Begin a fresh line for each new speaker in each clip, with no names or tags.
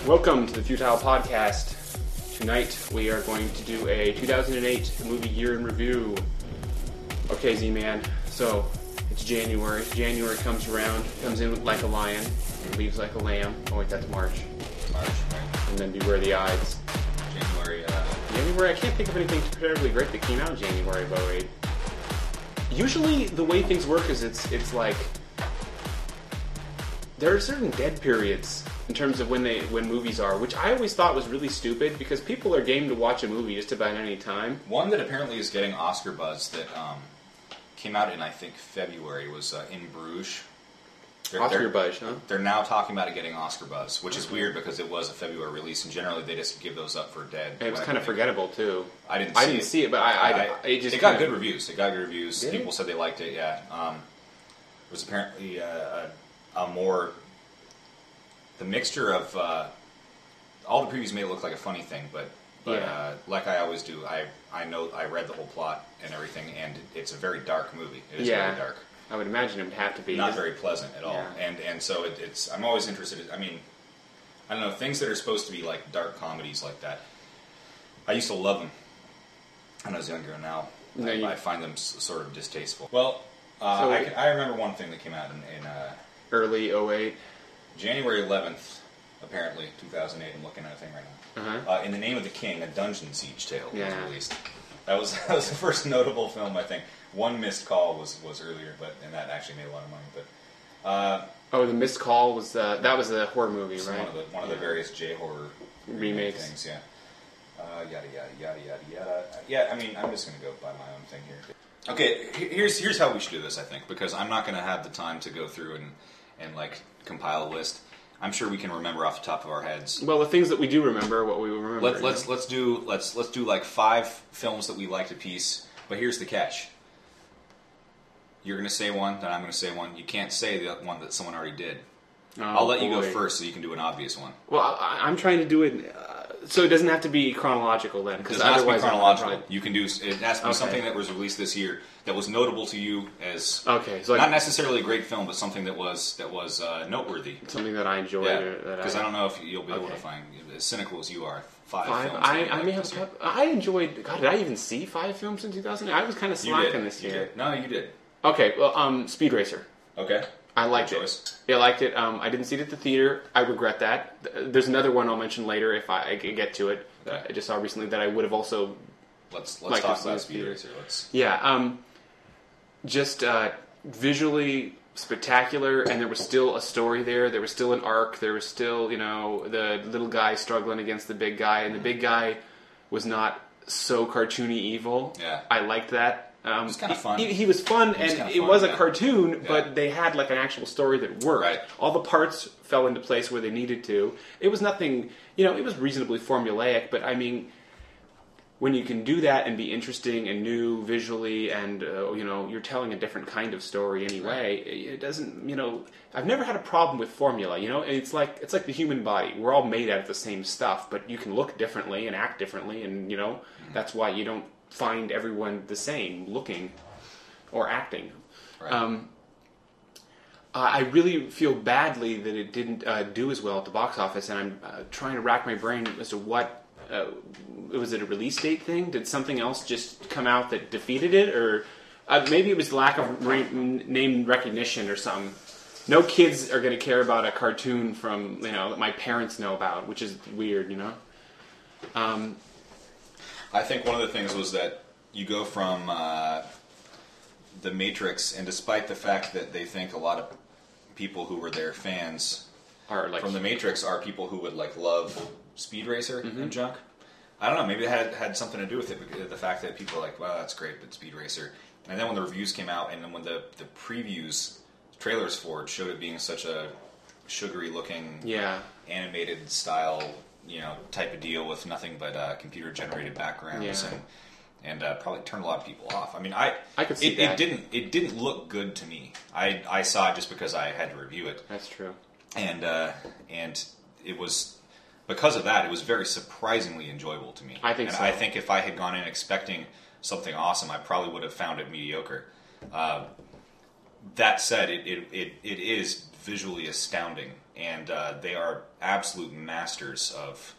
Welcome to the Futile Podcast. Tonight we are going to do a 2008 movie year in review. Okay, Z-Man, so it's January. January comes around, comes in like a lion, and leaves like a lamb. Oh wait, that's March.
March, right.
And then Beware the Ides. January, I can't think of anything terribly great that came out in January of 08. Usually the way things work is it's like there are certain dead periods in terms of when movies are, which I always thought was really stupid because people are game to watch a movie just about any time.
One that apparently is getting Oscar buzz that came out in, I think, February was In Bruges.
Oscar buzz, huh?
They're now talking about it getting Oscar buzz, which is weird because it was a February release, and generally they just give those up for dead.
And it was kind of forgettable, too.
I didn't see it,
but
it got good reviews. It got good reviews.
Did
People
it?
said they liked it, yeah. It was apparently a more... The mixture of... all the previews made it look like a funny thing, but
yeah.
Like I always do, I know I read the whole plot and everything, and it's a very dark movie. It is very dark.
I would imagine it would have to be.
Not very pleasant at all.
Yeah.
And so it's... I'm always interested... I mean, I don't know, things that are supposed to be like dark comedies like that. I used to love them when I was younger, and now I find them sort of distasteful. Well, I remember one thing that came out in
early 08.
January 11th, apparently, 2008. I'm looking at a thing right now.
Uh-huh.
In the Name of the King, a Dungeon Siege tale was released. That was the first notable film, I think. One Missed Call was earlier, and that actually made a lot of money. But
The Missed Call was that was a horror movie, right?
One of the various J-horror
remakes.
Things, yeah. Yada yada yada yada yada. Yeah, I mean, I'm just going to go by my own thing here. Okay, here's how we should do this, I think, because I'm not going to have the time to go through and like compile a list. I'm sure we can remember off the top of our heads.
Well, the things that we do remember, what we remember.
Let's do like 5 films that we liked a piece. But here's the catch. You're going to say one, then I'm going to say one. You can't say the one that someone already did. I'll let you go first so you can do an obvious one.
Well, I'm trying to do it so it doesn't have to be chronological then.
Because otherwise, it has to be chronological. You can do it has to be something that was released this year that was notable to you as
so
not necessarily a great film, but something that was noteworthy.
Something that I enjoyed.
Yeah, because I don't know if you'll be able to find, as cynical as you are, 5 films.
I may have. I enjoyed. God, did I even see 5 films in 2000? I was kind of slacking this year.
You did. No, you did.
Okay, well, Speed Racer.
Okay.
I liked it. Yeah, I liked it. I didn't see it at the theater. I regret that. There's another one I'll mention later if I get to it.
Okay.
I just saw recently that I would have also.
Let's talk about Speed Racer.
Just visually spectacular, and there was still a story there. There was still an arc. There was still, the little guy struggling against the big guy, and the big guy was not so cartoony evil.
Yeah,
I liked that.
It was kind of fun.
He was fun, and it was a cartoon, but they had like an actual story that worked.
Right.
All the parts fell into place where they needed to. It was nothing, it was reasonably formulaic, but I mean, when you can do that and be interesting and new visually, and you're telling a different kind of story anyway, it doesn't. I've never had a problem with formula. It's like the human body. We're all made out of the same stuff, but you can look differently and act differently, and that's why you don't find everyone the same looking or acting.
Right.
I really feel badly that it didn't do as well at the box office, and I'm trying to rack my brain as to what. Was it a release date thing? Did something else just come out that defeated it? Or maybe it was lack of name recognition or something. No kids are going to care about a cartoon from, that my parents know about, which is weird,
I think one of the things was that you go from The Matrix, and despite the fact that they think a lot of people who were their fans from The Matrix are people who would love Speed Racer and junk. I don't know, maybe it had something to do with it, because the fact that people are like, wow, that's great, but Speed Racer. And then when the reviews came out, and then when the previews, trailers for it, showed it being such a sugary looking, animated style, type of deal with nothing but computer generated backgrounds, and probably turned a lot of people off. I mean, I
could see that.
It didn't look good to me. I saw it just because I had to review it.
That's true.
And it was, because of that, it was very surprisingly enjoyed to me.
I think so.
I think if I had gone in expecting something awesome, I probably would have found it mediocre. That said, it is visually astounding and they are absolute masters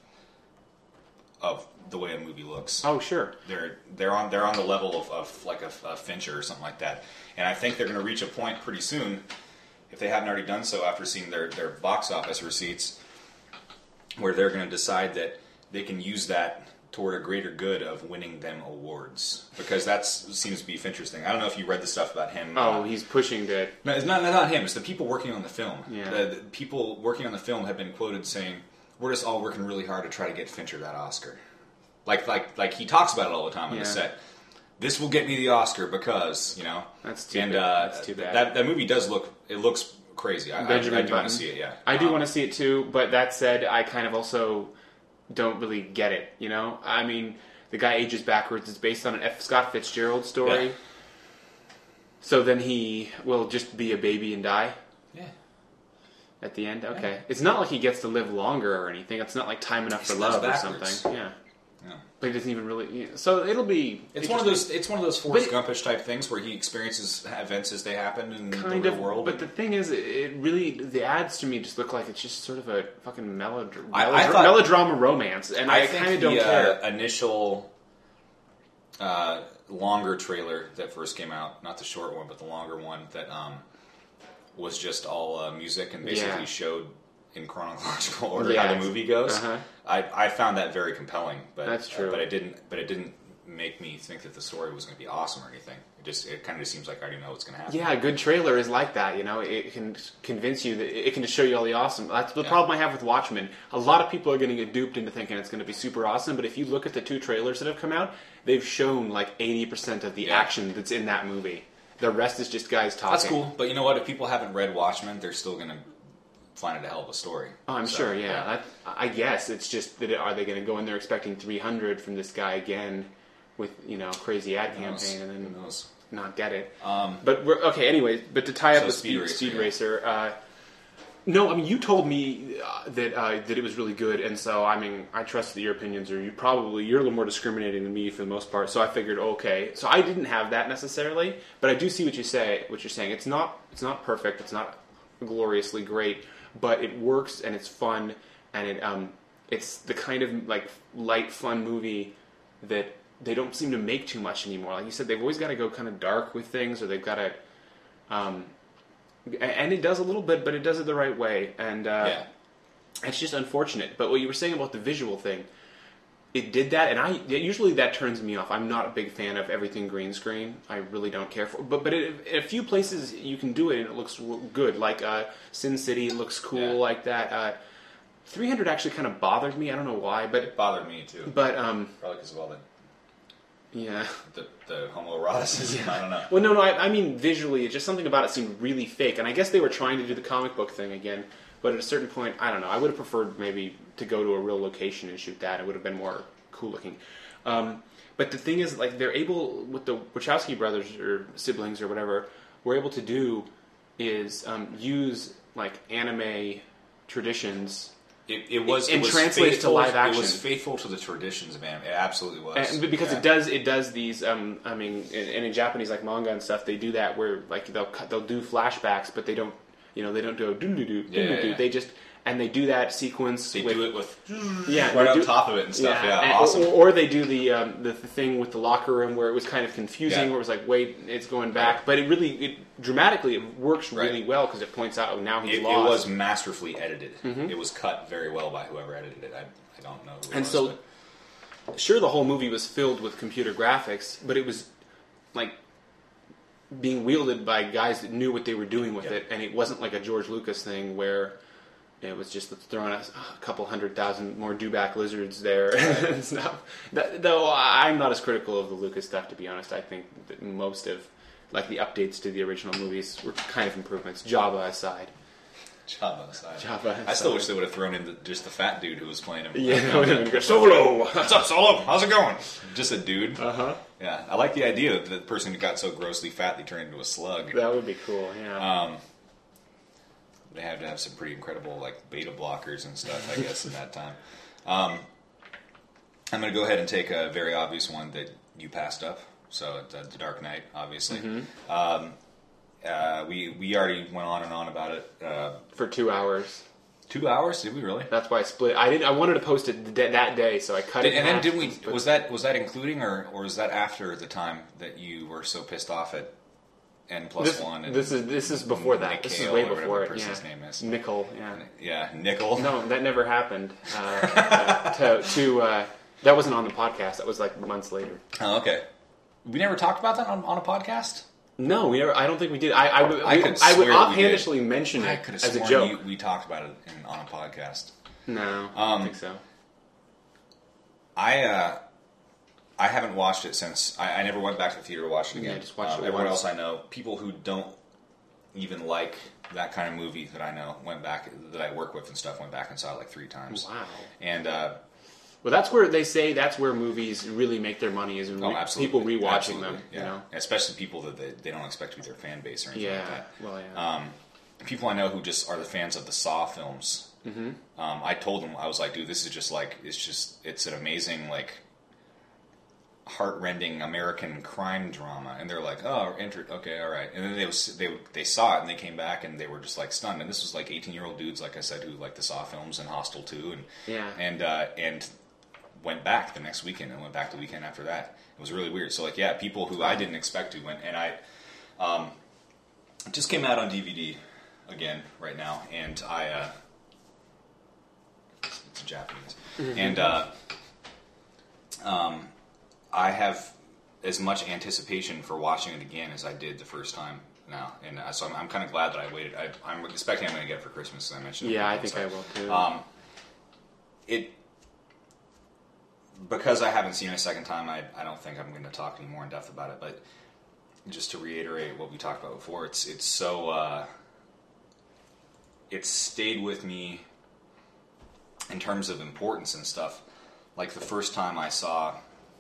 of the way a movie looks.
Oh, sure.
They're on the level of like a Fincher or something like that. And I think they're going to reach a point pretty soon, if they haven't already done so after seeing their box office receipts, where they're going to decide that they can use that toward a greater good of winning them awards, because that seems to be Fincher's thing. I don't know if you read the stuff about him.
Oh, he's pushing that.
No, it's not him. It's the people working on the film.
Yeah.
The people working on the film have been quoted saying, "We're just all working really hard to try to get Fincher that Oscar." Like he talks about it all the time on the set. This will get me the Oscar because,
That's too bad. That's too bad.
That movie does looks crazy. I do want to see it. Yeah,
I do want to see it too. But that said, I kind of also don't really get it. I mean, the guy ages backwards. It's based on an F. Scott Fitzgerald story. Yeah. So then he will just be a baby and die.
Yeah.
At the end, okay. Yeah. It's not like he gets to live longer or anything. It's not like Time Enough for Love or something. Yeah. But he doesn't even really. So it'll be.
It's one of those Forrest Gumpish type things where he experiences events as they happen in the real world.
But the thing is, the ads to me just look like it's just sort of a fucking melodrama romance, and I kind of don't care.
Initial longer trailer that first came out, not the short one, but the longer one that was just all music and basically showed in chronological order how the movie goes. Uh-huh. I found that very compelling, but
that's true.
But it didn't make me think that the story was going to be awesome or anything. It kind of just seems like I already know what's going to happen.
Yeah, a good trailer is like that. It can convince you that it can just show you all the awesome. That's the problem I have with Watchmen. A lot of people are going to get duped into thinking it's going to be super awesome. But if you look at the 2 trailers that have come out, they've shown like 80% of the action that's in that movie. The rest is just guys talking.
That's cool. But you know what? If people haven't read Watchmen, they're still going to find it a hell of a story.
Oh, I'm sure, yeah. I guess it's just that are they going to go in there expecting 300 from this guy again with crazy ad campaign and then not get it. But we're okay. Anyways, but to tie up with Speed Racer. No, I mean you told me that it was really good, and so I mean I trust that your opinions are you're a little more discriminating than me for the most part. So I figured okay. So I didn't have that necessarily, but I do see what you're saying. It's not perfect. It's not gloriously great. But it works and it's fun, and it's the kind of like light, fun movie that they don't seem to make too much anymore. Like you said, they've always got to go kind of dark with things, or they've got to, and it does a little bit, but it does it the right way, and it's just unfortunate. But what you were saying about the visual thing, it did that, and usually that turns me off. I'm not a big fan of everything green screen. I really don't care for. But in a few places you can do it and it looks good. Like Sin City looks cool like that. 300 actually kind of bothered me. I don't know why, but
it bothered me too.
But
probably because of all the the homoeroticism.
Yeah.
I don't know.
Well, no. I mean visually, it's just something about it seemed really fake. And I guess they were trying to do the comic book thing again. But at a certain point, I don't know. I would have preferred maybe to go to a real location and shoot that. It would have been more cool looking. But the thing is, like, they're able, with the Wachowski brothers or siblings or whatever, we're able to do is use like anime traditions.
It was
translate it to live action.
It was faithful to the traditions of anime. It absolutely was.
And because it does these. I mean, and in Japanese like manga and stuff, they do that where like they'll do flashbacks, but they don't. They don't do a doo-doo-doo. They just, and they do that sequence.
They do it with
right
on top of it and stuff. Awesome.
Or they do the thing with the locker room where it was kind of confusing, where it was like, wait, it's going back. But it dramatically, it works really well because it points out, now he's lost.
It was masterfully edited. Mm-hmm. It was cut very well by whoever edited it. I don't know who it was.
Sure, the whole movie was filled with computer graphics, but it was like being wielded by guys that knew what they were doing with it, and it wasn't like a George Lucas thing where it was just throwing a couple 100,000 more dewback lizards there and stuff. Though I'm not as critical of the Lucas stuff, to be honest. I think that most of like the updates to the original movies were kind of improvements, Java aside.
I still wish they would have thrown in just the fat dude who was playing him.
Yeah,
Solo! What's up, Solo? How's it going? Just a dude.
Uh-huh.
Yeah, I like the idea that the person who got so grossly fat they turned into a slug.
That would be cool, yeah.
They had to have some pretty incredible like beta blockers and stuff, I guess, at that time. I'm going to go ahead and take a very obvious one that you passed up. So, The Dark Knight, obviously.
Mm-hmm.
We already went on and on about it.
For 2 hours.
2 hours? Did we really?
That's why I split. I wanted to post it that day, so I cut it.
And then did we? Was that including or was that after the time that you were so pissed off at N+1? And
this is before that. This is way before it.
Person's name is
Nickel.
Yeah, Nickel.
No, that never happened. That wasn't on the podcast. That was like months later.
Oh, okay. We never talked about that on a podcast.
No, we never. I don't think we did. I would offhandedly mention it as a joke.
We talked about it on a podcast.
No, I don't think so.
I haven't watched it since. I never went back to the theater to watch it again.
Yeah, just watched it
everyone
once.
else I know, people who don't even like that kind of movie that I know, that I work with and stuff, went back and saw it like 3 times.
Wow.
And
well, that's where they say that's where movies really make their money is in people rewatching them.
Yeah.
You know?
Especially people that they don't expect to be their fan base or anything like that.
Well, yeah.
People I know who just are the fans of the Saw films.
Mm-hmm.
I told them, I was like, dude, this is just like it's an amazing like heart-rending American crime drama, and they're like, oh, okay, all right. And then they saw it and they came back and they were just like stunned. And this was like 18-year-old dudes, like I said, who like the Saw films and Hostel 2, and went back the next weekend and went back the weekend after that. It was really weird. So like, yeah, people who I didn't expect to went, and it just came out on DVD again right now, and it's Japanese, and I have as much anticipation for watching it again as I did the first time now, and so I'm kind of glad that I waited. I'm expecting I'm going to get it for Christmas, as I mentioned.
Yeah, I think I will too.
Because I haven't seen it a second time, I don't think I'm going to talk any more in depth about it. But just to reiterate what we talked about before, it's so it's stayed with me in terms of importance and stuff. Like the first time I saw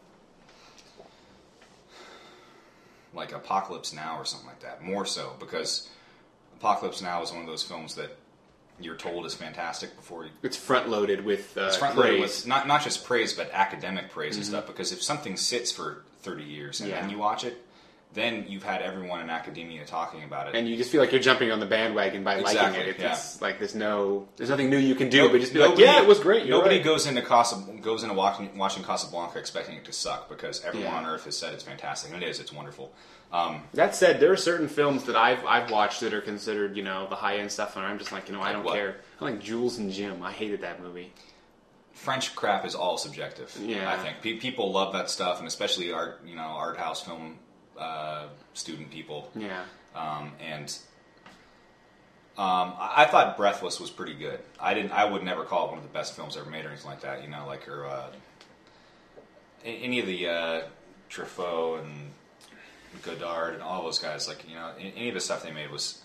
like Apocalypse Now or something like that, more so because Apocalypse Now is one of those films that you're told is fantastic before you...
It's front-loaded with
it's front-loaded with not just praise, but academic praise and stuff, because if something sits for 30 years and then you watch it, then you've had everyone in academia talking about it.
And you just feel like you're jumping on the bandwagon by liking it. It's like there's nothing new you can do, but just be like, yeah, it was great.
Nobody goes into watching Casablanca expecting it to suck, because everyone on Earth has said it's fantastic, and it is. It's wonderful.
That said, there are certain films that I've watched that are considered, the high-end stuff, and I'm just like, I don't care. I like Jules and Jim. I hated that movie.
French crap is all subjective.
Yeah.
I think people love that stuff, and especially art house film student people.
Yeah.
I thought Breathless was pretty good. I would never call it one of the best films ever made or anything like that. Any of the Truffaut and Godard and all those guys, any of the stuff they made was...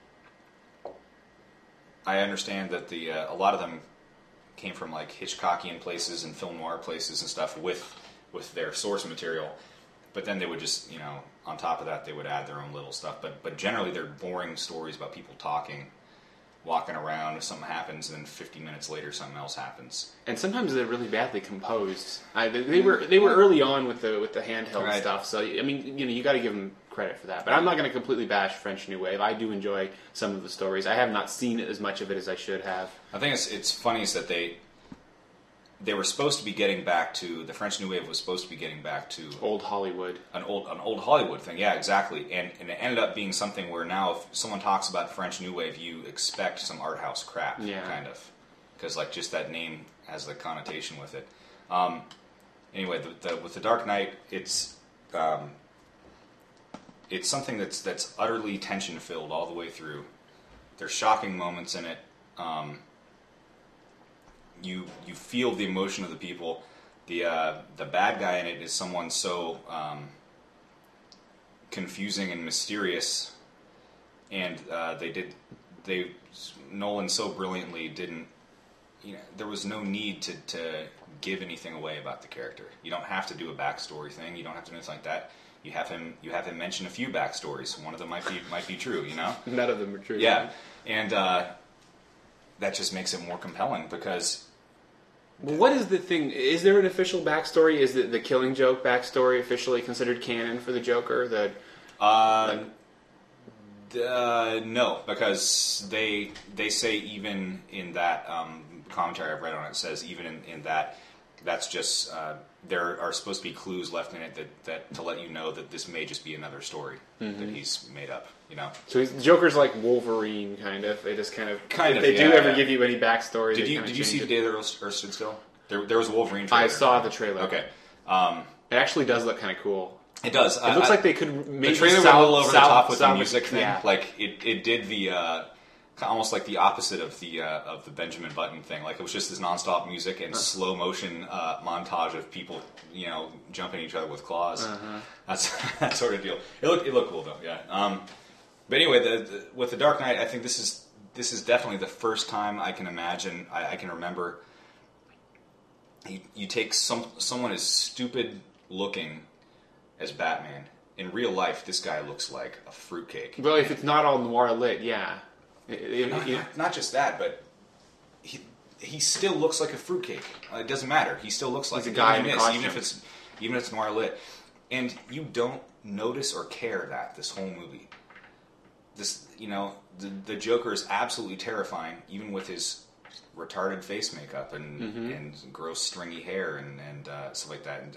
I understand that a lot of them came from like Hitchcockian places and film noir places and stuff with their source material, but then they would just, on top of that, they would add their own little stuff. But generally, they're boring stories about people talking, walking around. If something happens, and then 50 minutes later, something else happens.
And sometimes they're really badly composed. They were early on with the handheld stuff. So you got to give them credit for that. But I'm not going to completely bash French New Wave. I do enjoy some of the stories. I have not seen as much of it as I should have.
I think it's funny is that they were supposed to be getting back to, the French New Wave was supposed to be getting back to
old Hollywood,
an old Hollywood thing. Yeah, exactly. And it ended up being something where now if someone talks about French New Wave, you expect some art house crap, kind of, because just that name has the connotation with it. Anyway, with The Dark Knight, it's something that's utterly tension filled all the way through. There's shocking moments in it. You feel the emotion of the people. The bad guy in it is someone so confusing and mysterious, and Nolan so brilliantly didn't. There was no need to give anything away about the character. You don't have to do a backstory thing. You don't have to do anything like that. You have him mention a few backstories. One of them might be true.
None of them are true.
Yeah, and that just makes it more compelling because.
Well, what is the thing? Is there an official backstory? Is the Killing Joke backstory officially considered canon for the Joker?
No, because they say even in that commentary I've read on it says even in that that's just there are supposed to be clues left in it that to let you know that this may just be another story that he's made up.
So Joker's like Wolverine, kind of. They just kind of if they do ever give you any backstory.
Did you see The Day the Earth Stood Still? There was a Wolverine trailer.
I saw the trailer.
Okay.
It actually does look kind of cool.
It does.
It looks like they could maybe
the trailer went a little over the top with the music thing.
Yeah.
Like it did the almost like the opposite of the Benjamin Button thing. Like it was just this nonstop music and slow motion montage of people jumping each other with claws. That's that sort of deal. It looked cool though. Yeah. But anyway, with The Dark Knight, I think this is definitely the first time I can imagine I can remember. You take someone as stupid looking as Batman. In real life, this guy looks like a fruitcake.
Well, if it's not all noir lit, yeah.
Not just that, but he still looks like a fruitcake. It doesn't matter. He still looks like
a guy in a costume.
Even if it's noir lit, and you don't notice or care that this whole movie. The Joker is absolutely terrifying, even with his retarded face makeup and gross stringy hair and stuff like that. And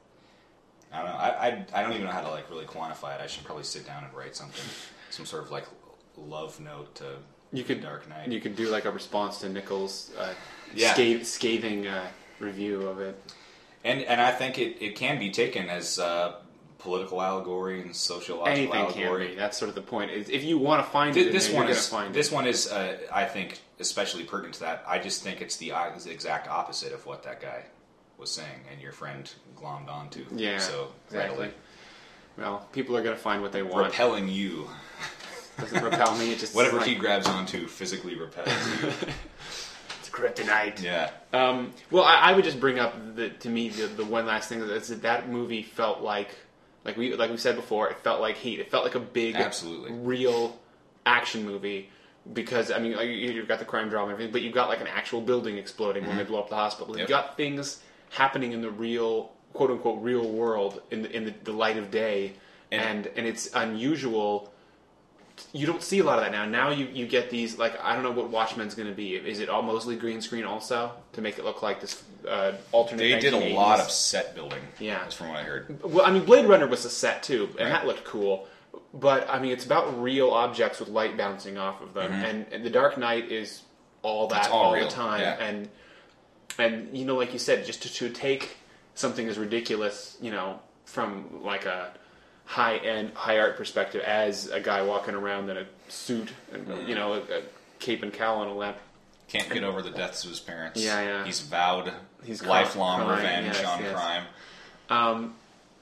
I don't know. I don't even know how to really quantify it. I should probably sit down and write some sort of love note to Dark Knight.
You could do like a response to Nichols' scathing review of it.
And I think it can be taken as political allegory and sociological
allegory.
Anything
can be. That's sort of the point. If you want to find it,
this one
you're going to find it.
This one is, I think, especially pertinent to that. I just think it's the exact opposite of what that guy was saying, and your friend glommed onto.
Yeah,
so
exactly.
readily.
Well, people are going to find what they want.
Repelling you.
Doesn't repel me. It just
whatever he grabs onto physically repels you.
It's kryptonite.
Yeah.
Well, I would just bring up to me the one last thing is that movie felt like we said before, it felt like Heat. It felt like a big,
absolutely
real action movie. Because, I mean, you've got the crime drama and everything, but you've got like an actual building exploding when they blow up the hospital. Yep. You've got things happening in the real, quote unquote, real world in the light of day, and it's unusual. You don't see a lot of that now. Now you get these, I don't know what Watchmen's going to be. Is it all mostly green screen also to make it look like this alternate?
They did a lot of set building.
Yeah,
that's from what I heard.
Well, I mean, Blade Runner was a set too, and that looked cool. But, I mean, it's about real objects with light bouncing off of them. And The Dark Knight is all that all the time.
Yeah.
And like you said, just to take something as ridiculous, from like a high-end, high-art perspective as a guy walking around in a suit and, a cape and cowl and all that.
Can't get over the deaths of his parents.
Yeah.
He's vowed lifelong revenge on crime.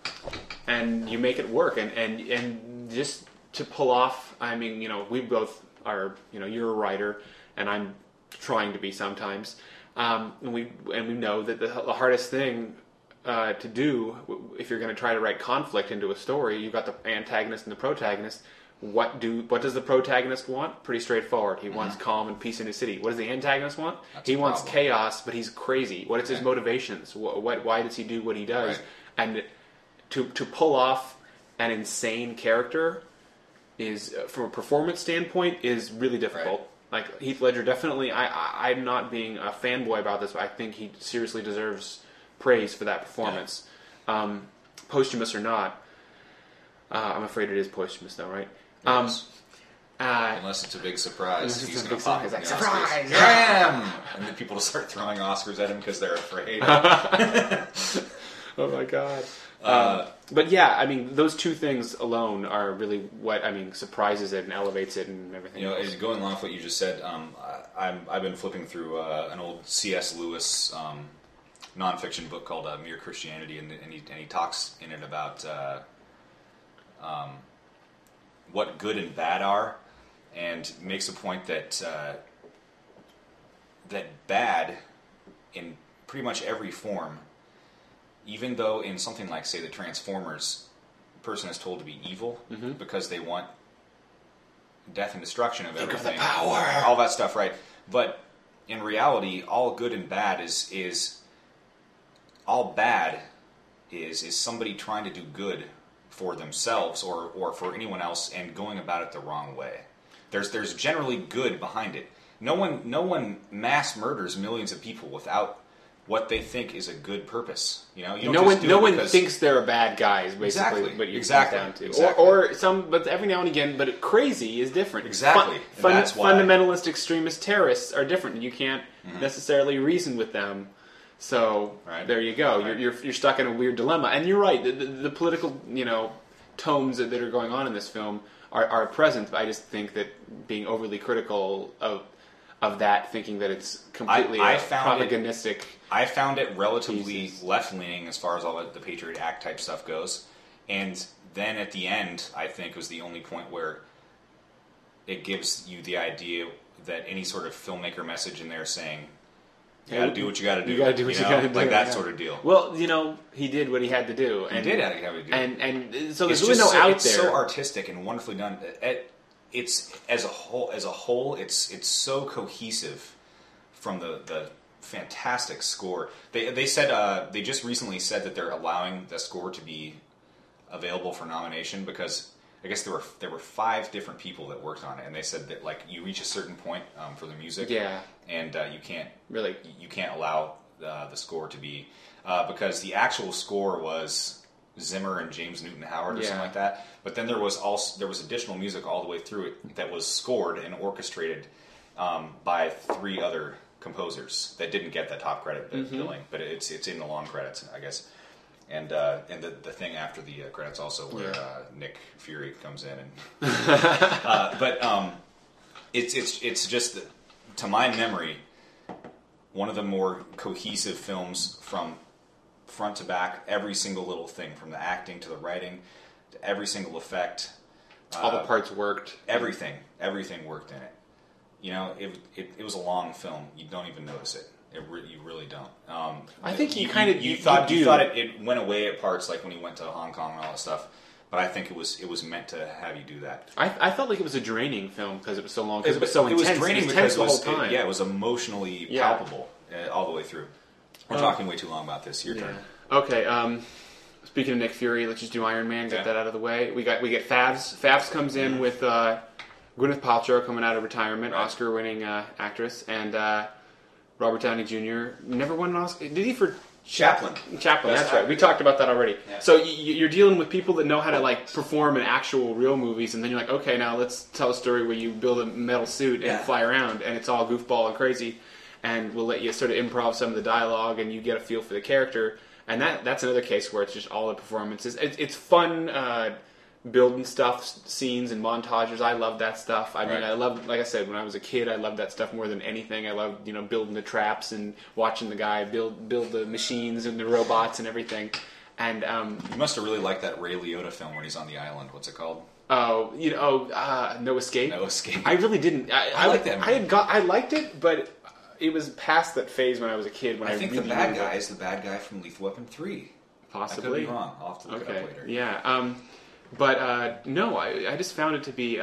And you make it work, and just to pull off. I mean, we both are. You're a writer, and I'm trying to be sometimes. And we know that the hardest thing to do if you're going to try to write conflict into a story, you've got the antagonist and the protagonist. What does the protagonist want? Pretty straightforward. He wants calm and peace in his city. What does the antagonist want? He wants chaos, but he's crazy. What is his motivations? Why does he do what he does?
Right.
And to pull off an insane character is, from a performance standpoint, is really difficult.
Right.
Like Heath Ledger, definitely. I'm not being a fanboy about this, but I think he seriously deserves praise for that performance, posthumous or not. I'm afraid it is posthumous, though, right?
Yes. Unless it's a big surprise, he's going to pop in the
surprise!
Here I am! And then people will start throwing Oscars at him because they're afraid.
Oh my god. But yeah, I mean, those two things alone are really what, surprises it and elevates it and everything else.
Going along with what you just said, I've been flipping through an old C.S. Lewis nonfiction book called Mere Christianity, and he talks in it about what good and bad are, and makes a point that bad in pretty much every form, even though in something like, say, the Transformers, the person is told to be evil because they want death and destruction of everything.
Think of the power!
All that stuff, right? But in reality, all good and bad is all bad is somebody trying to do good for themselves or for anyone else and going about it the wrong way. There's generally good behind it. No one mass murders millions of people without what they think is a good purpose. You know,
no one thinks they're a bad guy. Is basically what you come down to.
Exactly.
Or some, but every now and again. But crazy is different.
Exactly.
That's why fundamentalist extremist terrorists are different. You can't necessarily reason with them. So there you go. Right. You're stuck in a weird dilemma. And you're right. The political tones that are going on in this film are present. I just think that being overly critical of that, thinking that it's completely propagandistic.
I found it relatively left-leaning as far as all the Patriot Act type stuff goes. And then at the end, I think, was the only point where it gives you the idea that any sort of filmmaker message in there saying, you gotta do what you gotta do.
You gotta do what you gotta do.
Like that sort of deal.
Well, he did what he had to do.
And, he did what he had to do.
And so there's really no out there.
It's so artistic and wonderfully done. It's as a whole, it's so cohesive from the fantastic score. They said they just recently said that they're allowing the score to be available for nomination because I guess there were 5 different people that worked on it, and they said that like you reach a certain point for the music, and you can't allow the score to be because the actual score was Zimmer and James Newton Howard or something like that. But then there was additional music all the way through it that was scored and orchestrated by 3 other composers that didn't get the top credit billing, but it's in the long credits, I guess. And the thing after the credits also where Nick Fury comes in and but it's just to my memory one of the more cohesive films from front to back, every single little thing from the acting to the writing to every single effect,
all the parts worked,
everything worked in it. You know, it was a long film. You don't even notice it. You really don't.
I think you thought
it went away at parts, like when he went to Hong Kong and all that stuff. But I think it was meant to have you do that.
I felt like it was a draining film because it was so long. Because it was so intense.
It was draining because
the whole time.
It was emotionally palpable all the way through. We're talking way too long about this. Your turn.
Okay. Speaking of Nick Fury, let's just do Iron Man. Get that out of the way. We get Favs. Favs comes in with Gwyneth Paltrow coming out of retirement, Oscar-winning actress, and Robert Downey Jr. never won an Oscar. Did he for
Chaplin?
Chaplin, that's right. We talked about that already. Yeah. So you're dealing with people that know how to like perform in actual real movies, and then you're like, okay, now let's tell a story where you build a metal suit and fly around, and it's all goofball and crazy, and we'll let you sort of improv some of the dialogue, and you get a feel for the character. And that's another case where it's just all the performances. It's fun building stuff, scenes and montages. I love that stuff. I mean, I love, like I said, when I was a kid, I loved that stuff more than anything. I loved, building the traps and watching the guy build the machines and the robots and everything. And
you must have really liked that Ray Liotta film when he's on the island. What's it called?
Oh, No Escape.
No Escape.
I really didn't.
I liked that movie.
I liked it, but it was past that phase when I was a kid. When I
think
really
the bad guy is the bad guy from Lethal Weapon 3.
Possibly.
I could be wrong. I'll have to look it up later.
Yeah. But no, I just found it to be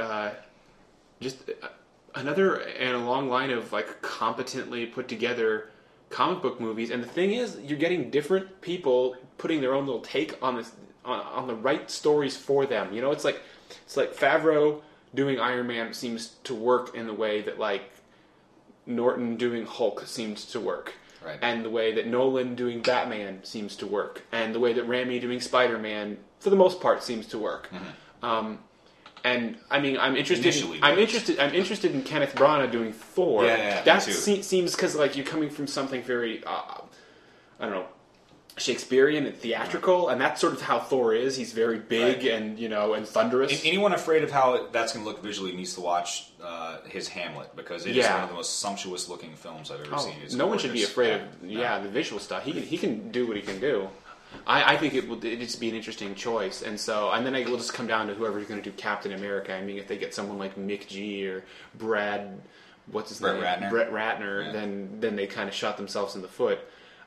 just another in a long line of like competently put together comic book movies. And the thing is, you're getting different people putting their own little take on this on the right stories for them. It's like Favreau doing Iron Man seems to work in the way that like Norton doing Hulk seems to work.
Right.
And the way that Nolan doing Batman seems to work, and the way that Raimi doing Spider-Man, for the most part, seems to work. Mm-hmm. And I mean, I'm interested in Kenneth Branagh doing Thor.
Yeah,
that seems because like you're coming from something very, I don't know, Shakespearean and theatrical, and that's sort of how Thor is. He's very big and and thunderous.
Anyone afraid of how that's going to look visually needs to watch his Hamlet, because it is one of the most sumptuous looking films I've ever seen. It's
no one should be afraid of the visual stuff. He can do what he can do. I think it will just be an interesting choice, and then it will just come down to whoever's going to do Captain America. I mean, if they get someone like Mick G or Brett Ratner, then they kind of shot themselves in the foot.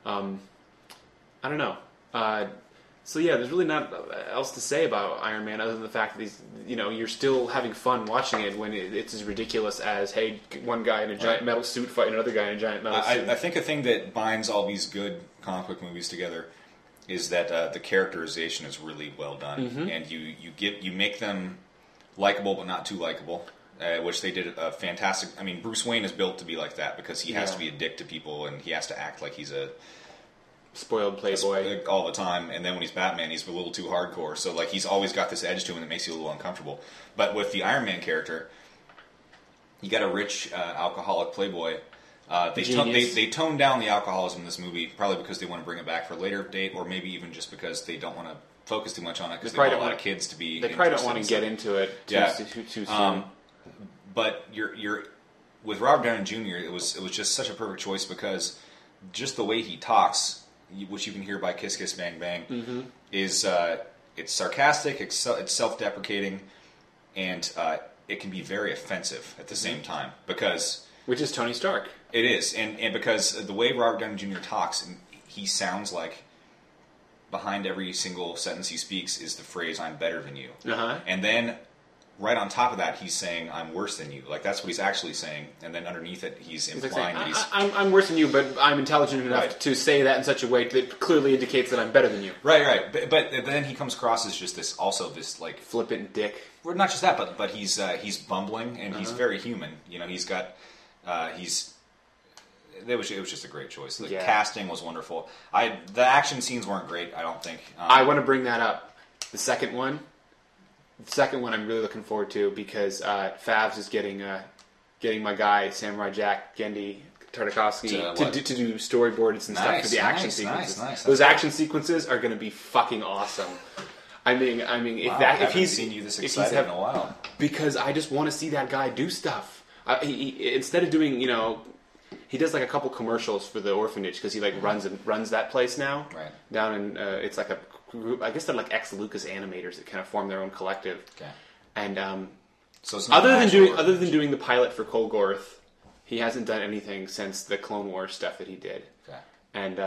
I don't know. There's really not else to say about Iron Man other than the fact that you're still having fun watching it when it's as ridiculous as, hey, one guy in a giant metal suit fighting another guy in a giant metal suit.
I think a thing that binds all these good comic book movies together is that the characterization is really well done, and you make them likable but not too likable. Which they did a fantastic. I mean, Bruce Wayne is built to be like that because he has to be a dick to people and he has to act like he's a
spoiled playboy
all the time. And then when he's Batman, he's a little too hardcore. So like he's always got this edge to him that makes you a little uncomfortable. But with the Iron Man character, you got a rich alcoholic playboy. They toned down the alcoholism in this movie probably because they want to bring it back for a later date, or maybe even just because they don't want to focus too much on it because they want a lot of kids to be.
They probably don't want to get into it too soon.
But you're with Robert Downey Jr. It was just such a perfect choice because just the way he talks, which you can hear by Kiss Kiss Bang Bang, is it's sarcastic, it's self-deprecating, and it can be very offensive at the same time because
which is Tony Stark.
It is, and because the way Robert Downey Jr. talks, he sounds like behind every single sentence he speaks is the phrase "I'm better than you," and then. Right on top of that, he's saying, I'm worse than you. Like, that's what he's actually saying. And then underneath it, he's implying that he's...
I'm worse than you, but I'm intelligent enough to say that in such a way that clearly indicates that I'm better than you.
Right. But then he comes across as just this, like...
flippant dick.
Well, not just that, but he's bumbling, and he's very human. You know, he's got... It was just a great choice. The casting was wonderful. The action scenes weren't great, I don't think.
I want to bring that up. The second one I'm really looking forward to because Favs is getting my guy Samurai Jack Gendy Tartakovsky to do storyboards and stuff for the action sequences.
Nice.
Those action sequences are going to be fucking awesome. I mean, if he's
seen you this excited in a while
because I just want to see that guy do stuff. He instead of doing he does like a couple commercials for the orphanage because he like runs that place now down in it's like a group. I guess they're like ex-Lucas animators that kind of form their own collective.
Okay.
And
so it's not
other than doing the pilot for Kolgorth, he hasn't done anything since the Clone Wars stuff that he did.
Okay.
And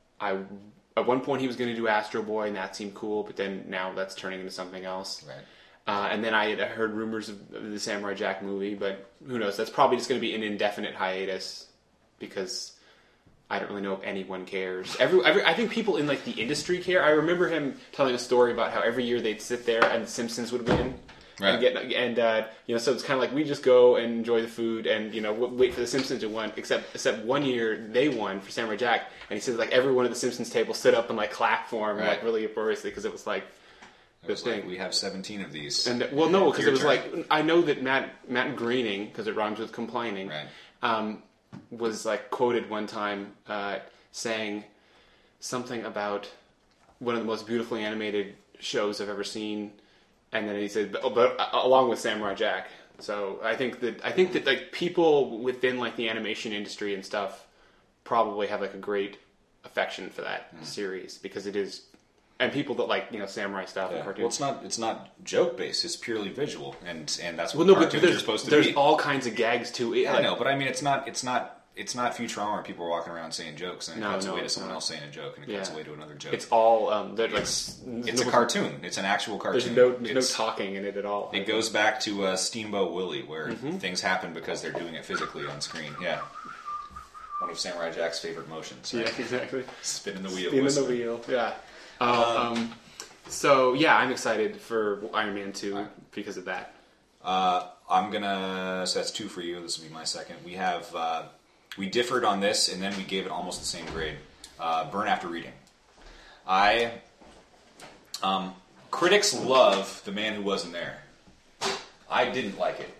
at one point he was going to do Astro Boy, and that seemed cool, but then now that's turning into something else.
Right.
And then I had heard rumors of the Samurai Jack movie, but who knows? That's probably just going to be an indefinite hiatus because I don't really know if anyone cares. I think people in like the industry care. I remember him telling a story about how every year they'd sit there and The Simpsons would win.
Right.
So it's kind of like we just go and enjoy the food and wait for The Simpsons to win. Except one year they won for Samurai Jack, and he says like everyone at the Simpsons table stood up and like clapped for him like really uproariously because it was like the thing.
Like, we have 17 of these.
And no, because it was like I know that Matt Groening, because it rhymes with complaining.
Right.
Was like quoted one time saying something about one of the most beautifully animated shows I've ever seen, and then he said, but along with Samurai Jack. So I think that like people within like the animation industry and stuff probably have like a great affection for that series because it is. And people that like samurai stuff and cartoons.
Well, it's not joke based. It's purely visual, and that's what cartoons are supposed to be.
There's all kinds of gags too.
Yeah, I know, but I mean, it's not Futurama where people are walking around saying jokes and it cuts away to someone else saying a joke and it cuts away to another joke.
It's all
it's a cartoon. It's an actual cartoon.
There's no talking in it at all.
It goes back to Steamboat Willie, where things happen because they're doing it physically on screen. Yeah. One of Samurai Jack's favorite motions. Right?
Yeah, exactly.
Spinning the wheel.
Spinning the wheel. Yeah. So yeah, I'm excited for Iron Man 2 because of that.
So that's 2 for you. This will be my second. We have we differed on this, and then we gave it almost the same grade. Burn After Reading. Critics love The Man Who Wasn't There. I didn't like it.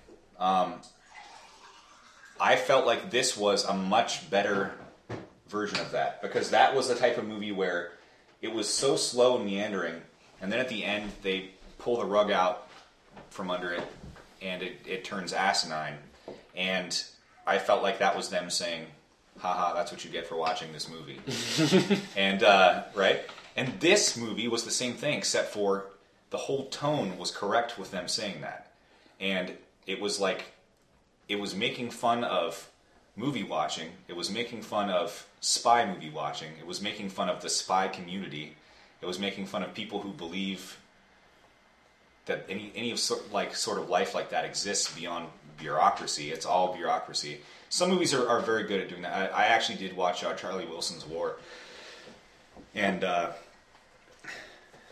I felt like this was a much better version of that because that was the type of movie where it was so slow and meandering, and then at the end they pull the rug out from under it, and it turns asinine. And I felt like that was them saying, haha, that's what you get for watching this movie. And, right? And this movie was the same thing, except for the whole tone was correct with them saying that. And it was like, it was making fun of movie watching. It was making fun of spy movie watching. It was making fun of the spy community. It was making fun of people who believe that any of sort of life like that exists beyond bureaucracy. It's all bureaucracy. Some movies are very good at doing that. I actually did watch Charlie Wilson's War, and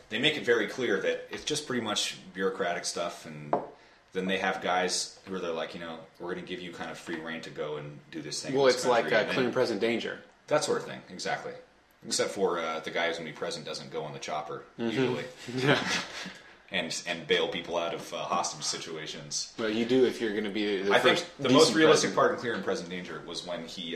they make it very clear that it's just pretty much bureaucratic stuff, and then they have guys who are like, we're going to give you kind of free reign to go and do this thing.
Well, it's like Clear and Present Danger.
That sort of thing, exactly. Except for the guy who's going to be president doesn't go on the chopper, usually. Yeah. And bail people out of hostage situations.
Well, you do if you're going to be
I think the most realistic part in Clear and Present Danger was when he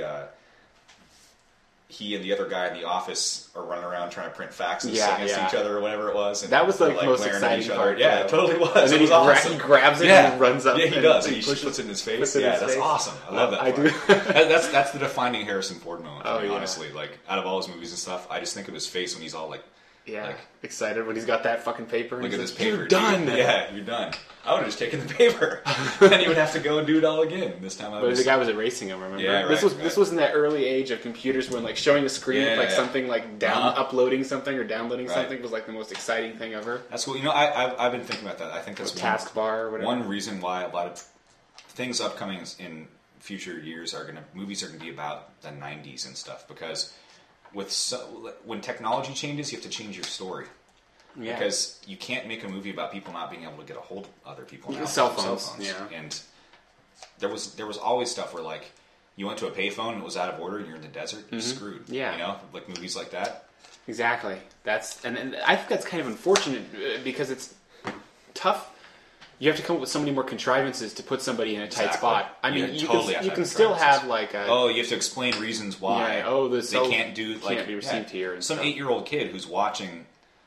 and the other guy in the office are running around trying to print faxes against each other or whatever it was. And
that was like the most exciting part.
Yeah, it totally was.
And then he
awesome.
Grabs it and runs up.
Yeah, he does. And he puts it in his face. That's awesome. I love that part. I do. That's the defining Harrison Ford moment for me, honestly. Like, out of all his movies and stuff, I just think of his face when he's all like,
excited when he's got that fucking paper.
Look at this paper.
You're done.
Yeah, you're done. I would have just taken the paper. Then he would have to go and do it all again. This time,
but the guy was erasing him. Remember?
Yeah,
This was in that early age of computers when like showing the screen with something like uploading something or downloading something was like the most exciting thing ever.
That's cool. I've been thinking about that. I think that's
taskbar or whatever.
One reason why a lot of things upcoming in future years movies are going to be about the 90s and stuff, because when technology changes, you have to change your story. Yeah. Because you can't make a movie about people not being able to get a hold of other people now.
Cell phones. Yeah.
And there was always stuff where like you went to a payphone and it was out of order and you're in the desert, you're screwed.
Yeah.
Like movies like that.
Exactly. And I think that's kind of unfortunate because it's tough. You have to come up with so many more contrivances to put somebody in a tight spot. I mean, you can still have like
you have to explain reasons why.
Yeah,
they can't do
can't be received here.
Some 8-year-old kid who's watching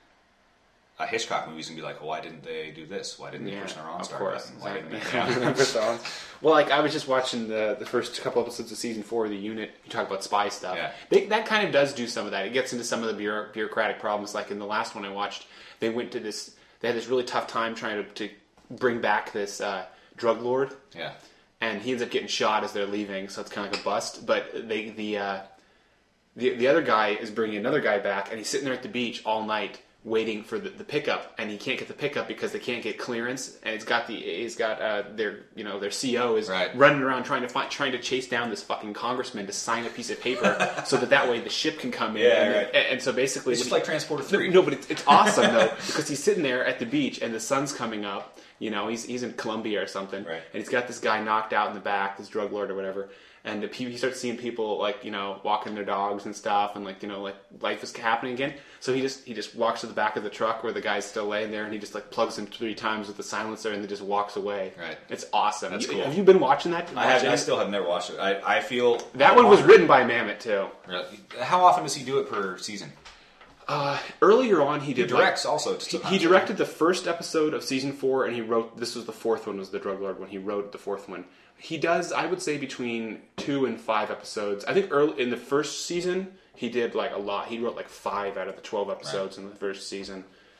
a Hitchcock movie is gonna be like, well, why didn't they do this? Why didn't they push the wrong start button? Why didn't they?
Well, like I was just watching the first couple episodes of season 4 of The Unit. You talk about spy stuff. Yeah. That kind of does do some of that. It gets into some of the bureaucratic problems. Like in the last one I watched, they went to this. They had this really tough time trying to bring back this drug lord.
Yeah.
And he ends up getting shot as they're leaving, so it's kind of like a bust. But the other guy is bringing another guy back, and he's sitting there at the beach all night waiting for the pickup, and he can't get the pickup because they can't get clearance. And their CO is running around trying to chase down this fucking congressman to sign a piece of paper so that way the ship can come in. And so basically,
it's just like Transporter 3.
No, but it's awesome though because he's sitting there at the beach and the sun's coming up. He's in Colombia or something, and he's got this guy knocked out in the back, this drug lord or whatever. And he starts seeing people walking their dogs and stuff, and life is happening again. So he just walks to the back of the truck where the guy's still laying there, and he just plugs him 3 times with the silencer, and then just walks away.
Right,
it's awesome.
That's cool.
Have you been watching that?
I still have never watched it. I feel
that one was written by Mamet too.
Really? How often does he do it per season?
Earlier on, he did.
He directs also.
He directed the first episode of season 4, and he wrote. This was the 4th one. Was the drug lord when he wrote the 4th one. He does, I would say, between 2 and 5 episodes. I think early in the first season, he did a lot. He wrote 5 out of the 12 episodes in the first season.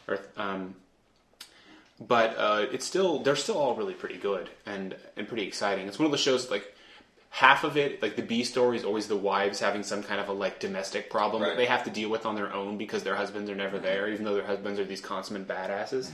But they're still all really pretty good and pretty exciting. It's one of the shows half of it, the B story, is always the wives having some kind of a domestic problem that they have to deal with on their own because their husbands are never there, even though their husbands are these consummate badasses.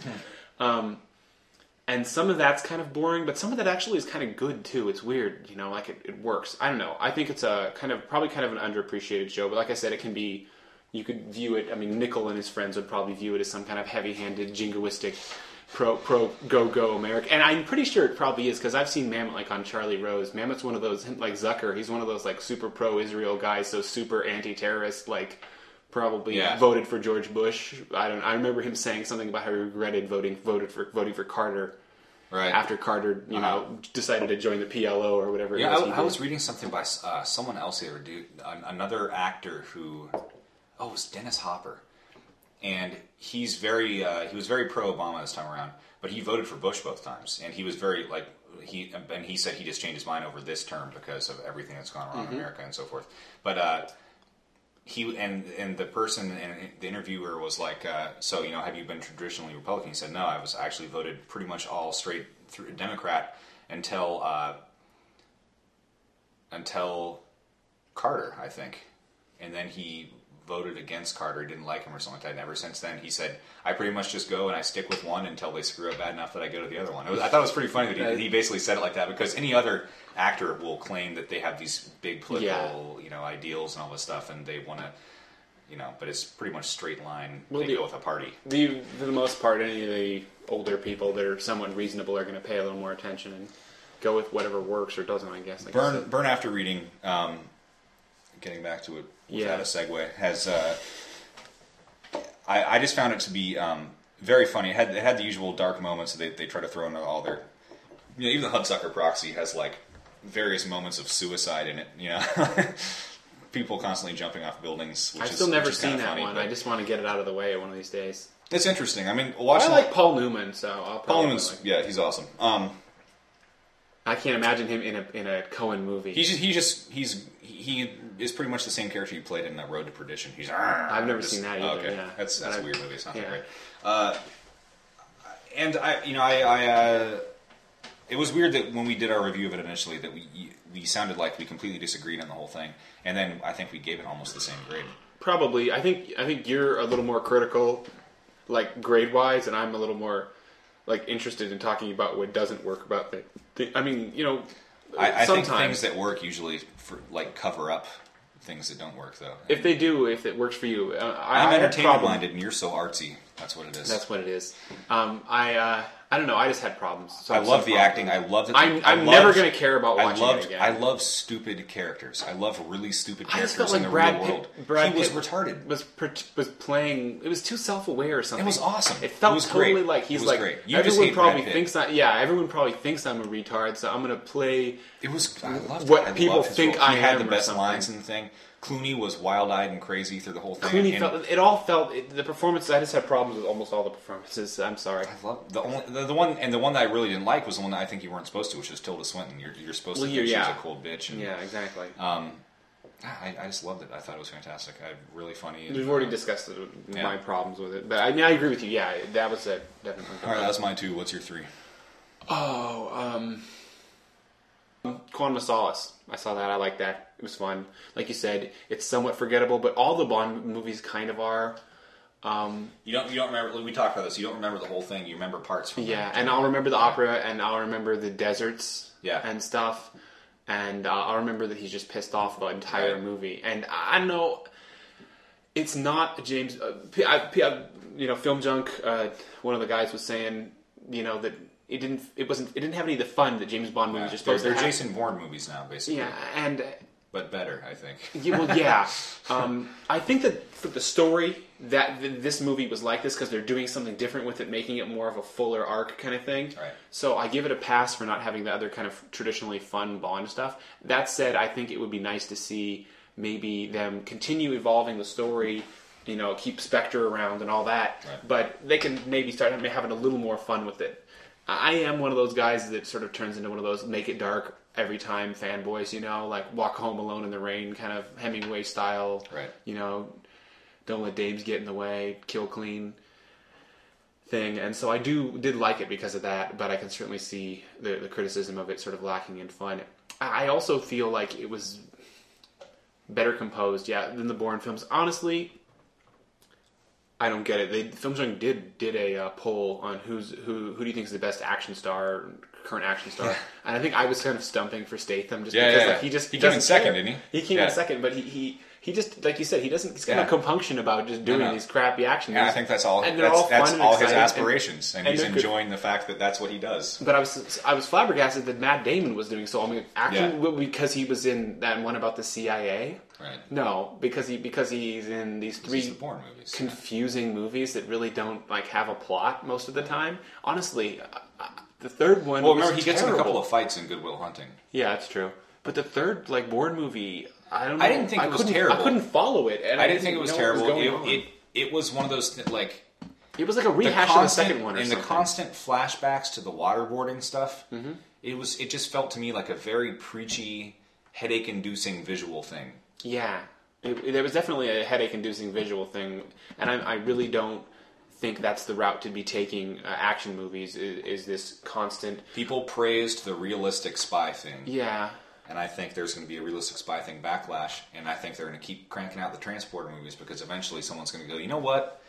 And some of that's kind of boring, but some of that actually is kind of good too. It's weird, it works. I don't know. I think it's probably kind of an underappreciated show, but like I said, it can be, you could view it, Nickel and his friends would probably view it as some kind of heavy-handed, jingoistic, pro go America. And I'm pretty sure it probably is, because I've seen Mamet on Charlie Rose. Mamet's one of those, like Zucker, he's one of those super pro-Israel guys, so super anti-terrorist, probably voted for George Bush. I remember him saying something about how he regretted voting for Carter.
Right.
After Carter, decided to join the PLO or whatever.
Yeah, I was reading something by someone else the other day, another actor who, it was Dennis Hopper, and he was very pro Obama this time around, but he voted for Bush both times, and he was very he said he just changed his mind over this term because of everything that's gone wrong in America and so forth, but. He and the person and the interviewer was like, so have you been traditionally Republican? He said, no, I was actually voted pretty much all straight through Democrat until Carter, I think, and then he voted against Carter, didn't like him or something like that. And ever since then, he said, I pretty much just go and I stick with one until they screw up bad enough that I go to the other one. I thought it was pretty funny that he basically said it like that, because any other actor will claim that they have these big political ideals and all this stuff, and they want to but it's pretty much straight line. Well, they go with a party.
For the most part, any of the older people that are somewhat reasonable are going to pay a little more attention and go with whatever works or doesn't, I guess.
Burn after reading, getting back to it without a segue, has... I just found it to be very funny. It had the usual dark moments that they try to throw into all their... even the Hudsucker Proxy has, various moments of suicide in it, people constantly jumping off buildings.
I've still never seen that one. I just want to get it out of the way one of these days.
It's interesting. I mean,
I like Paul Newman, so I'll probably...
Paul Newman's, he's awesome.
I can't imagine him in a Coen movie.
He is pretty much the same character you played in The Road to Perdition.
I've never seen that either. Okay.
Yeah. That's a weird movie. It's not that great. And it was weird that when we did our review of it initially, that we sounded like we completely disagreed on the whole thing, and then I think we gave it almost the same grade.
Probably. I think you're a little more critical, grade wise, and I'm a little more interested in talking about what doesn't work about things. I mean,
I think things that work usually cover up things that don't work, though.
If they do, if it works for you,
I'm entertainment minded, and you're so artsy. That's what it is.
That's what it is. I don't know. I just had problems.
So I love the acting. I love that.
I'm never going to care about watching it again.
I love stupid characters. I love really stupid characters
in
the
Brad
real world.
Brad
he was
Pitt
retarded.
Was playing. It was too self-aware or something.
It was awesome.
It felt totally
great.
like he's
it was great. You
everyone probably thinks that. Yeah, everyone probably thinks I'm a retard, so I'm going to play.
It was. I loved
what
it.
people think I am.
He had the best lines in the thing. Clooney was wild-eyed and crazy through the whole thing.
The performance. I just had problems with almost all the performances. I'm sorry.
I love the one that I really didn't like was the one that I think you weren't supposed to, which is Tilda Swinton. You're supposed to think she's a cold bitch. And,
yeah, exactly.
I just loved it. I thought it was fantastic. Really funny.
We've already discussed my problems with it, but I agree with you. Yeah, that was definitely.
All right, that was mine too. What's your 3?
Quantum of Solace. I saw that. I liked that. It was fun. Like you said, it's somewhat forgettable, but all the Bond movies kind of are.
You don't remember. We talked about this. You don't remember the whole thing. You remember parts from.
Yeah, and I'll remember the opera, and I'll remember the deserts.
Yeah.
And stuff, and I'll remember that he's just pissed off the entire movie. And I don't know. It's not a James. Film Junk. One of the guys was saying, that. It didn't have any of the fun that James Bond movies are supposed to have.
They're Jason Bourne movies now, basically.
Yeah,
but better, I think.
Yeah. I think that for the story that this movie was like this because they're doing something different with it, making it more of a fuller arc kind of thing.
Right.
So I give it a pass for not having the other kind of traditionally fun Bond stuff. That said, I think it would be nice to see maybe them continue evolving the story. Keep Spectre around and all that,
right.
But they can maybe start having a little more fun with it. I am one of those guys that sort of turns into one of those make it dark every time fanboys, like Walk Home Alone in the Rain kind of Hemingway style.
Right.
Don't let dames get in the way, kill clean thing. And so I did like it because of that, but I can certainly see the criticism of it sort of lacking in fun. I also feel like it was better composed, than the Bourne films. Honestly, I don't get it. Film Junk did a poll on who do you think is the best current action star, and I think I was kind of stumping for Statham because
he came in second, didn't he?
He came in second, but he just like you said, he's got a compunction about just doing these crappy action movies.
Yeah, I think that's all.
And
that's all his aspirations, and he's enjoying the fact that that's what he does.
But I was flabbergasted that Matt Damon was doing so. I mean, action because he was in that one about the CIA.
Right.
No, because he's in these 3
Bourne movies,
confusing movies that really don't have a plot most of the time. Honestly, the third one.
Well, remember he gets in a couple of fights in Good Will Hunting.
Yeah, that's true. But the third Bourne movie, I don't know.
I didn't think it was terrible.
I couldn't follow it. And
I didn't think it was terrible. It was one of those
It was like a rehash of the second one,
the constant flashbacks to the waterboarding stuff. Mm-hmm. It just felt to me like a very preachy, headache-inducing visual thing.
Yeah, there was definitely a headache-inducing visual thing, and I really don't think that's the route to be taking action movies. Is this constant?
People praised the realistic spy thing.
Yeah,
and I think there's going to be a realistic spy thing backlash, and I think they're going to keep cranking out the transporter movies because eventually someone's going to go, you know what?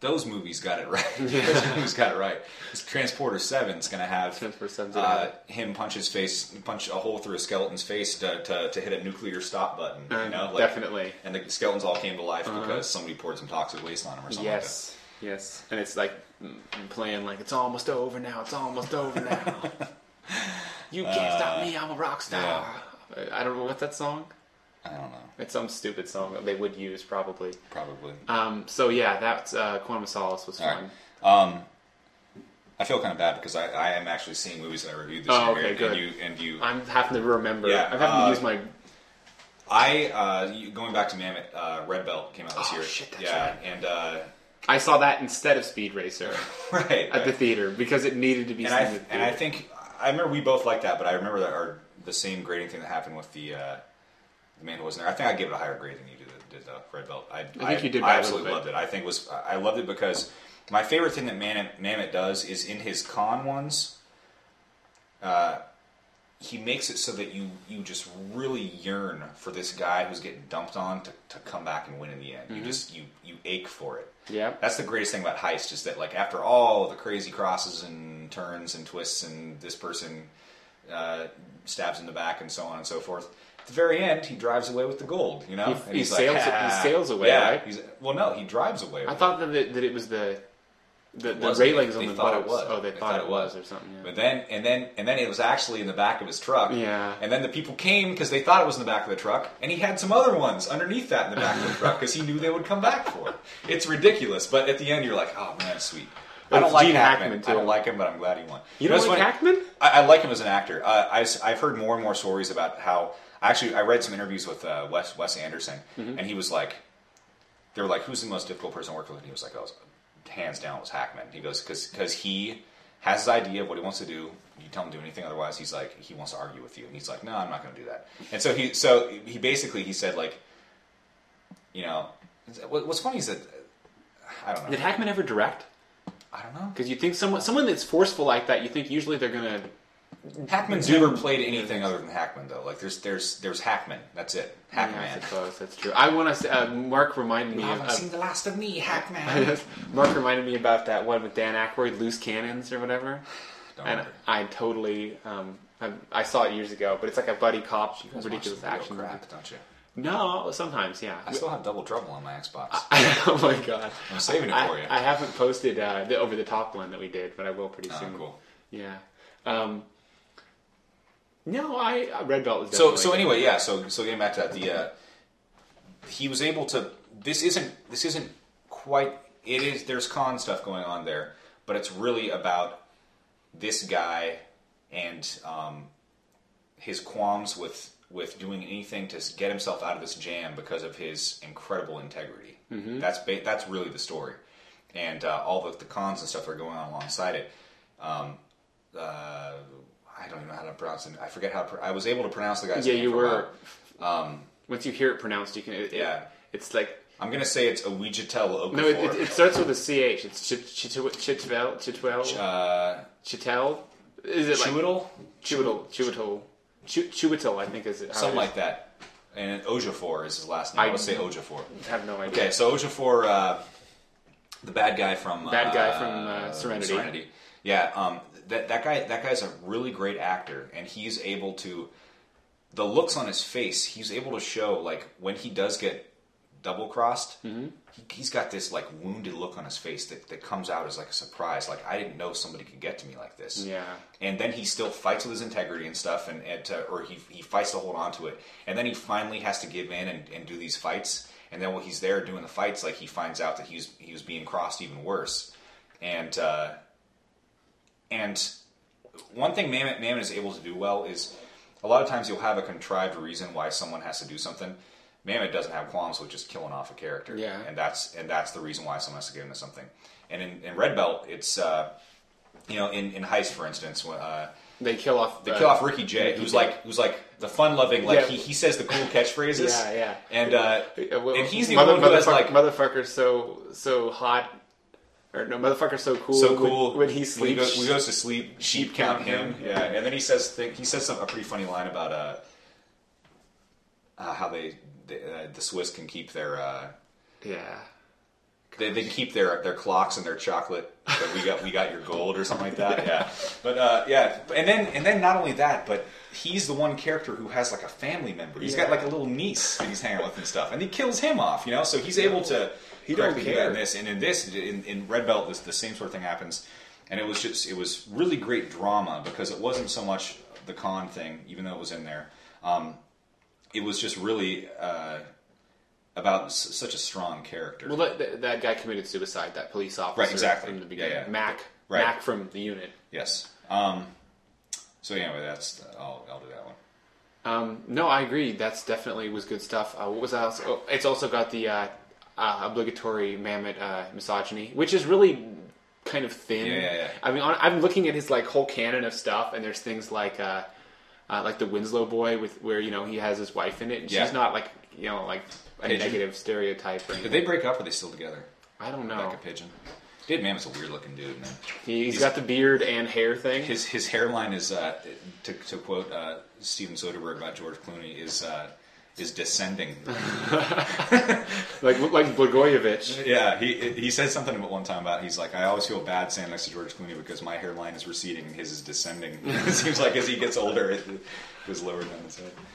those movies got it right. Those movies got it right. Transporter 7's going to have him punch a hole through a skeleton's face to hit a nuclear stop button. You know, like,
definitely.
And the skeletons all came to life because somebody poured some toxic waste on them or something like that.
Yes, and it's like playing like it's almost over now. It's almost over now. You can't stop me. I'm a rock star. Yeah. I don't know what's that song.
I don't know.
It's some stupid song that they would use probably.
So
yeah, that's Quantum of Solace was fun.
Right. I feel kind of bad because I am actually seeing movies that I reviewed this year.
Okay, good.
And you.
I'm having to remember.
Yeah,
I'm having to use my.
Going back to Mammoth, Red Belt came out this year.
Shit, that's right.
And
I saw that instead of Speed Racer.
right.
At the theater because it needed to be.
And I think I remember we both liked that, but I remember that the same grading thing that happened with the man who wasn't there. I think I gave it a higher grade than you did Red Belt. I think you did. I absolutely loved it. I loved it because my favorite thing that Mammoth does is in his con ones. He makes it so that you just really yearn for this guy who's getting dumped on to come back and win in the end. Mm-hmm. You ache for it.
Yeah,
that's the greatest thing about Heist, is that like after all the crazy crosses and turns and twists and this person stabs in the back and so on and so forth, at the very end he drives away with the gold. You know,
he sails away.
Yeah,
right?
No, he drives away.
I thought that it was the railings on the boat. Oh, they thought it was or something. Yeah.
But then it was actually in the back of his truck.
Yeah.
And then the people came because they thought it was in the back of the truck, and he had some other ones underneath that in the back of the truck because he knew they would come back for it. It's ridiculous, but at the end you're like, oh man, sweet. I don't like Hackman. I don't like him, but I'm glad he won.
You don't like Hackman?
I like him as an actor. I've heard more and more stories about how. Actually, I read some interviews with Wes Anderson, and he was like, they were like, who's the most difficult person to work with? And he was like, oh, hands down was Hackman. He goes, because he has his idea of what he wants to do. You tell him to do anything otherwise, he's like, he wants to argue with you. And he's like, no, I'm not going to do that. And so he basically said, like, you know, what's funny is that, I don't know.
Did Hackman ever direct?
I don't know.
Because you think someone that's forceful like that, you think usually they're going to...
Hackman's never played anything other than Hackman, though. Like, there's Hackman. That's it. Hackman.
Yeah, I suppose that's true. I want to. Mark reminded me.
You haven't seen the last of me, Hackman.
Mark reminded me about that one with Dan Aykroyd, Loose Cannons or whatever. I totally. I saw it years ago, but it's like a buddy cop, ridiculous action movie.
Don't you?
No, sometimes, yeah.
I still have Double Trouble on my Xbox.
Oh my god!
I'm saving it for you.
I haven't posted the over the top one that we did, but I will pretty soon.
Cool.
Yeah. No, Red Belt was definitely...
So anyway, yeah. So getting back to that, he was able to. This isn't quite. It is. There's con stuff going on there, but it's really about this guy and his qualms with doing anything to get himself out of this jam because of his incredible integrity. Mm-hmm. That's really the story, and all the cons and stuff that are going on alongside it. I don't even know how to pronounce it. I forget how. I was able to pronounce the guy's name.
Yeah, you were. Once you hear it pronounced, you can. It's like.
I'm gonna say it's Ouijatel Okafor.
No, it starts with a CH. It's Chitwell. Chitel. Is it
Chiwetel?
Chiwetel, I think is it.
Something like that. And Ejiofor is his last name. Let's say Ejiofor.
I have no idea.
Okay, so Ejiofor, the bad guy from
Serenity.
Yeah, that guy's a really great actor, and he's able to. The looks on his face, he's able to show, like, when he does get double crossed, he's got this like wounded look on his face that comes out as like a surprise. Like, I didn't know somebody could get to me like this.
Yeah.
And then he still fights with his integrity and stuff, or he fights to hold on to it. And then he finally has to give in and do these fights. And then while he's there doing the fights, like, he finds out that he was being crossed even worse. And one thing Mammon is able to do well is a lot of times you'll have a contrived reason why someone has to do something. Mamet doesn't have qualms with just killing off a character, and that's the reason why someone has to get into something. And in Red Belt, it's in Heist, for instance,
they kill off
Ricky Jay, who's like the fun-loving, like he says the cool catchphrases, and he's the only one who has like
motherfucker's so hot. Or no, motherfucker's so cool. When he sleeps,
when he goes to sleep, sheep count him. Yeah, and then he says a pretty funny line about how the Swiss can keep their They keep their clocks and their chocolate. But we got your gold or something like that. Yeah, but yeah, and then not only that, but he's the one character who has like a family member. He's got like a little niece that he's hanging out with and stuff, and he kills him off. So he's able to.
He don't care.
In this, in Red Belt, the same sort of thing happens, and it was really great drama because it wasn't so much the Khan thing, even though it was in there. It was just really about such a strong character.
Well, that guy committed suicide. That police officer,
right? Exactly.
From the beginning,
yeah.
Mac from the unit.
Yes. So anyway, I'll do that one.
No, I agree. That's definitely was good stuff. What was else? Oh, it's also got the obligatory Mamet misogyny, which is really kind of thin.
Yeah.
I mean, I'm looking at his like whole canon of stuff, and there's things like the Winslow boy where he has his wife in it, and she's not like like a
Pigeon.
Negative stereotype.
Did they break up? Or are they still together?
I don't know.
Rebecca Pigeon. Dave Mamet's a weird looking dude, man.
He's got the beard and hair thing.
His hairline is, to quote Steven Soderbergh about George Clooney, is descending.
like Blagojevich.
Yeah, he said something about one time about he's like, I always feel bad standing next to George Clooney because my hairline is receding and his is descending. It seems like as he gets older, it was lower than his head.